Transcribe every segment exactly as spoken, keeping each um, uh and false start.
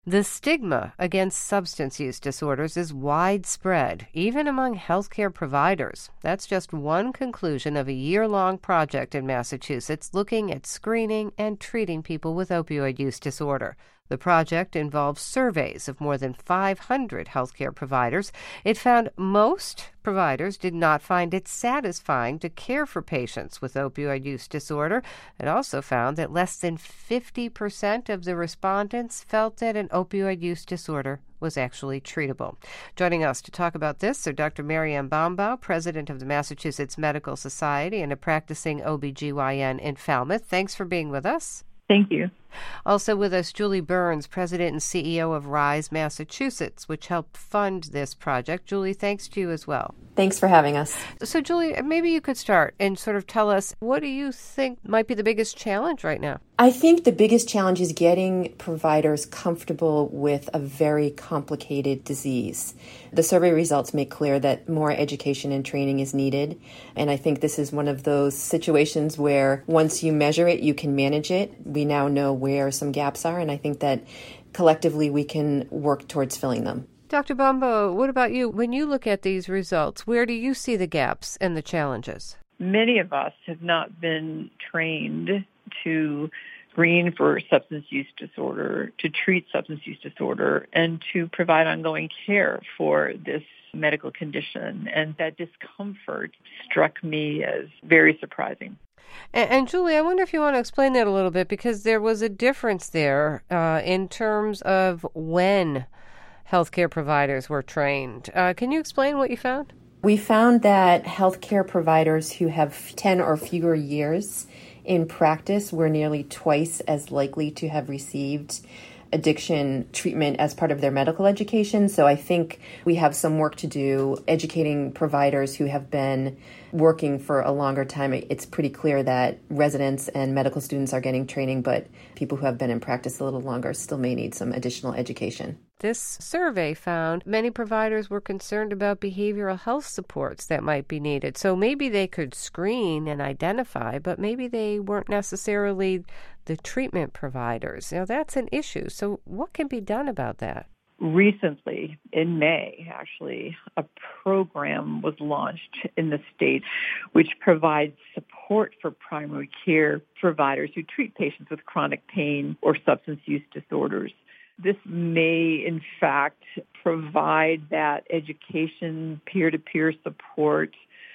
The stigma against substance use disorders is widespread, even among healthcare providers. That's just one conclusion of a year-long project in Massachusetts looking at screening and treating people with opioid use disorder. The project involves surveys of more than five hundred healthcare providers. It found most providers did not find it satisfying to care for patients with opioid use disorder. It also found that less than fifty percent of the respondents felt that an opioid use disorder was actually treatable. Joining us to talk about this are Doctor Mary Ann Bombaugh, president of the Massachusetts Medical Society and a practicing O B G Y N in Falmouth. Thanks for being with us. Thank you. Also with us, Julie Burns, president and C E O of RISE Massachusetts, which helped fund this project. Julie, thanks to you as well. Thanks for having us. So, Julie, maybe you could start and sort of tell us, what do you think might be the biggest challenge right now? I think the biggest challenge is getting providers comfortable with a very complicated disease. The survey results make clear that more education and training is needed. And I think this is one of those situations where once you measure it, you can manage it. We now know where some gaps are, and I think that collectively we can work towards filling them. Doctor Bombaugh, what about you? When you look at these results, where do you see the gaps and the challenges? Many of us have not been trained to screen for substance use disorder, to treat substance use disorder, and to provide ongoing care for this medical condition. And that discomfort struck me as very surprising. And, and Julie, I wonder if you want to explain that a little bit, because there was a difference there uh, in terms of when healthcare providers were trained. Uh, can you explain what you found? We found that healthcare providers who have ten or fewer years in practice were nearly twice as likely to have received addiction treatment as part of their medical education. So I think we have some work to do educating providers who have been working for a longer time. It's pretty clear that residents and medical students are getting training, but people who have been in practice a little longer still may need some additional education. This survey found many providers were concerned about behavioral health supports that might be needed. So maybe they could screen and identify, but maybe they weren't necessarily the treatment providers. Now, that's an issue. So what can be done about that? Recently, in May, actually, a program was launched in the state which provides support for primary care providers who treat patients with chronic pain or substance use disorders. This may, in fact, provide that education, peer-to-peer support,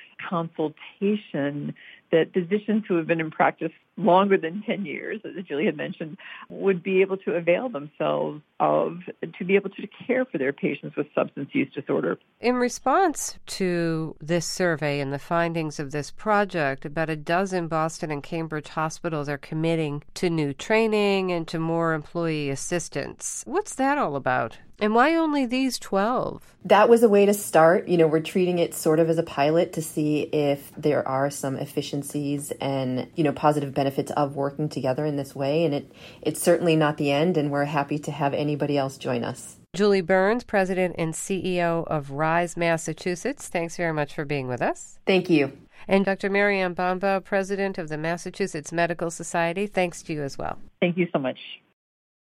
consultation that physicians who have been in practice longer than ten years, as Julie had mentioned, would be able to avail themselves of to be able to care for their patients with substance use disorder. In response to this survey and the findings of this project, about a dozen Boston and Cambridge hospitals are committing to new training and to more employee assistance. What's that all about? And why only these twelve? That was a way to start. You know, we're treating it sort of as a pilot to see if there are some efficiencies and, you know, positive benefits of working together in this way. And it it's certainly not the end, and we're happy to have anybody else join us. Julie Burns, president and C E O of RISE Massachusetts, thanks very much for being with us. Thank you. And Doctor Mary Ann Bombaugh, president of the Massachusetts Medical Society, thanks to you as well. Thank you so much.